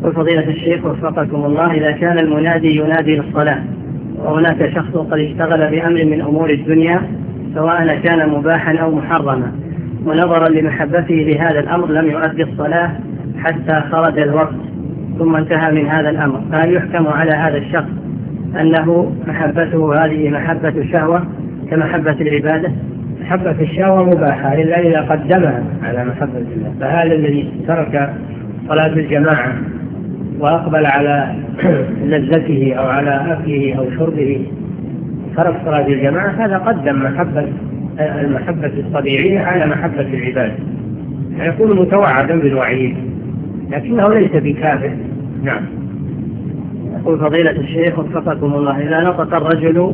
يقول فضيلة الشيخ وفقكم الله، إذا كان المنادي ينادي للصلاة وهناك شخص قد اشتغل بأمر من أمور الدنيا سواء كان مباحا أو محرما، ونظرا لمحبته لهذا الأمر لم يؤدي الصلاة حتى خرج الوقت ثم انتهى من هذا الأمر، فهل يحكم على هذا الشخص أنه محبته هذه محبة شهوة كمحبة العبادة؟ محبة الشهوة مباحة إلا إذا قدمها على محبة الله، فهذا الذي ترك صلاة الجماعة وأقبل على لذته أو على أكله أو شربه، ترك صلاة الجماعة، هذا قدم المحبة الطبيعية على محبة العبادة، يكون متوعدا بالوعيد لكنه ليس بكافر. نعم. يقول فضيلة الشيخ وفقكم الله، إذا نطق الرجل